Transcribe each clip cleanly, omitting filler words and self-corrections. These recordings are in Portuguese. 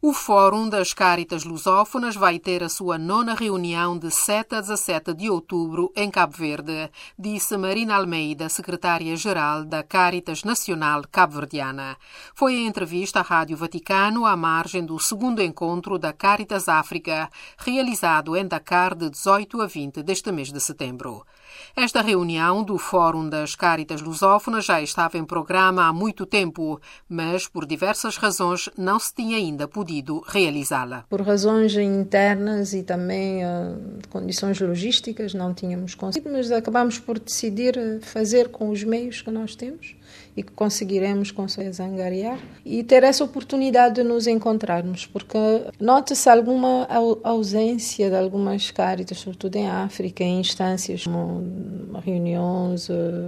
O Fórum das Cáritas Lusófonas vai ter a sua 9ª reunião de 7 a 17 de outubro em Cabo Verde, disse Marina Almeida, secretária-geral da Cáritas Nacional Cabo-Verdiana. Foi em entrevista à Rádio Vaticano à margem do 2º encontro da Cáritas África, realizado em Dakar de 18 a 20 deste mês de setembro. Esta reunião do Fórum das Cáritas Lusófonas já estava em programa há muito tempo, mas por diversas razões não se tinha ainda podido realizá-la. Por razões internas e também condições logísticas não tínhamos conseguido, mas acabamos por decidir fazer com os meios que nós temos e que conseguiremos com certeza angariar e ter essa oportunidade de nos encontrarmos, porque nota-se alguma ausência de algumas cáritas, sobretudo em África, em instâncias como reuniões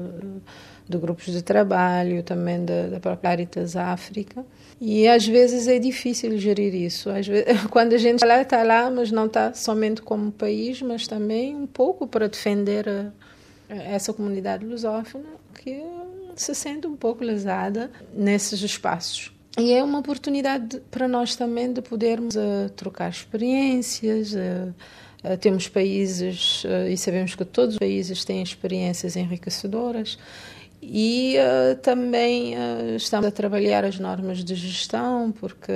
de grupos de trabalho, também da própria Cáritas África. E às vezes é difícil gerir isso. Às vezes, quando a gente está lá, mas não está somente como país, mas também um pouco para defender essa comunidade lusófona que se sente um pouco lesada nesses espaços. E é uma oportunidade para nós também de podermos trocar experiências. Temos países, e sabemos que todos os países têm experiências enriquecedoras, e também estamos a trabalhar as normas de gestão, porque,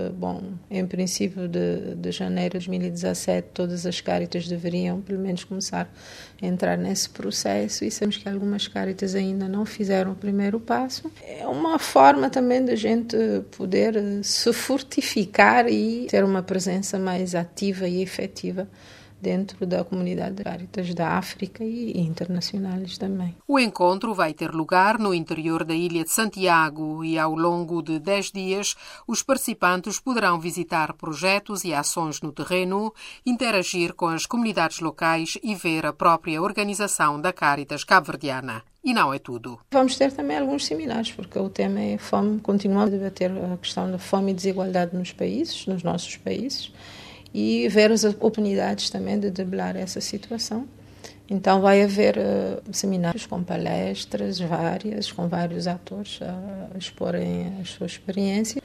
em princípio de janeiro de 2017, todas as cáritas deveriam, pelo menos, começar a entrar nesse processo, e sabemos que algumas cáritas ainda não fizeram o primeiro passo. É uma forma também da gente poder se fortificar e ter uma presença mais ativa e efetiva dentro da comunidade de Cáritas da África e internacionais também. O encontro vai ter lugar no interior da Ilha de Santiago e, ao longo de 10 dias, os participantes poderão visitar projetos e ações no terreno, interagir com as comunidades locais e ver a própria organização da Cáritas cabo-verdiana. E não é tudo. Vamos ter também alguns seminários, porque o tema é fome. Continuamos a debater a questão da fome e desigualdade nos nossos países, e ver as oportunidades também de driblar essa situação. Então vai haver seminários com palestras várias, com vários atores a exporem a sua experiência.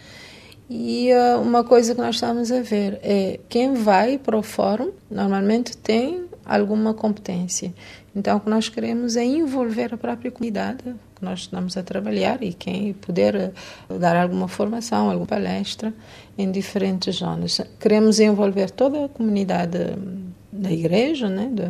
E uma coisa que nós estamos a ver é quem vai para o fórum normalmente tem alguma competência. Então o que nós queremos é envolver a própria comunidade que nós estamos a trabalhar e quem puder dar alguma formação, alguma palestra em diferentes zonas. Queremos envolver toda a comunidade da igreja,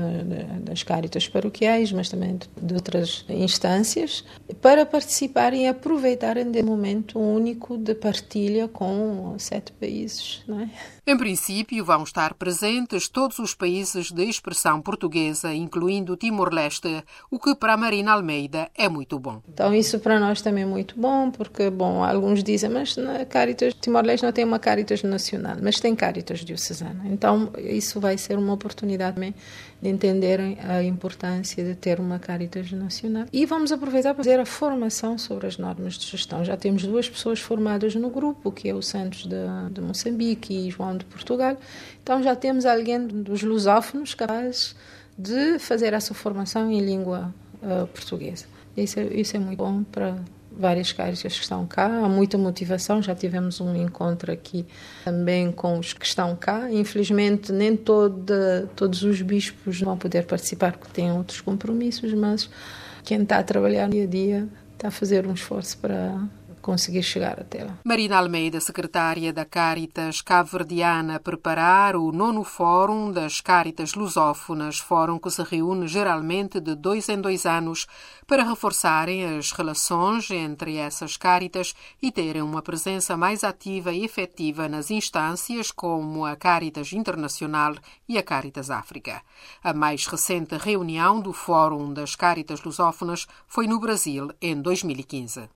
das cáritas paroquiais, mas também de outras instâncias, para participarem e aproveitarem desse momento único de partilha com 7 países. Não é? Em princípio, vão estar presentes todos os países de expressão portuguesa, incluindo Timor-Leste, o que para a Marina Almeida é muito bom. Então isso para nós também é muito bom, porque, alguns dizem, mas na Cáritas Timor-Leste não tem uma Cáritas nacional, mas tem Cáritas diocesana. Então isso vai ser uma oportunidade também de entenderem a importância de ter uma Cáritas nacional. E vamos aproveitar para fazer a formação sobre as normas de gestão. Já temos 2 pessoas formadas no grupo, que é o Santos de Moçambique e João de Portugal. Então já temos alguém dos lusófonos capaz de fazer essa formação em língua portuguesa. Isso é muito bom para várias cáritas que estão cá. Há muita motivação. Já tivemos um encontro aqui também com os que estão cá. Infelizmente, nem todos os bispos vão poder participar porque têm outros compromissos, mas quem está a trabalhar dia a dia está a fazer um esforço para conseguir chegar até lá. Marina Almeida, secretária da Cáritas cabo-verdiana, preparar o 9º Fórum das Cáritas Lusófonas, fórum que se reúne geralmente de 2 em 2 anos para reforçarem as relações entre essas cáritas e terem uma presença mais ativa e efetiva nas instâncias como a Cáritas Internacional e a Cáritas África. A mais recente reunião do Fórum das Cáritas Lusófonas foi no Brasil em 2015.